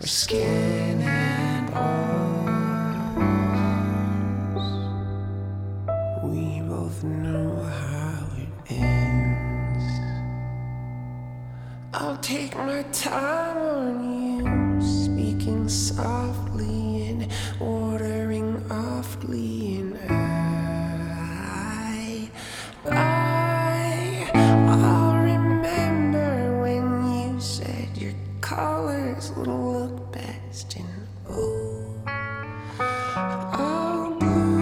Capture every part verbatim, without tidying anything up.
We're skin and bones. We both know how it ends. I'll take my time on you, speaking softly and ordering awfully, and I, I, I'll remember when you said your colors would look best in oh, all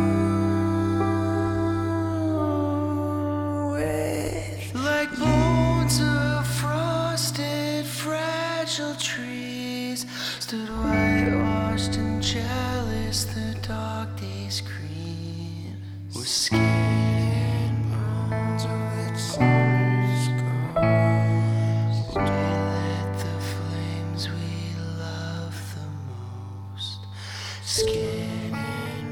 blue with like bones of frosted fragile trees stood whitewashed and jealous the dog days green with skin and bones of that summer's ghost. We lit the flames we love the most, skin and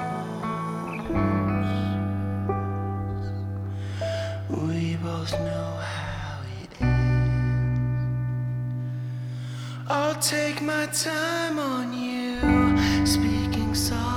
bones. We both know how it ends. I'll take my time on you, speaking softly.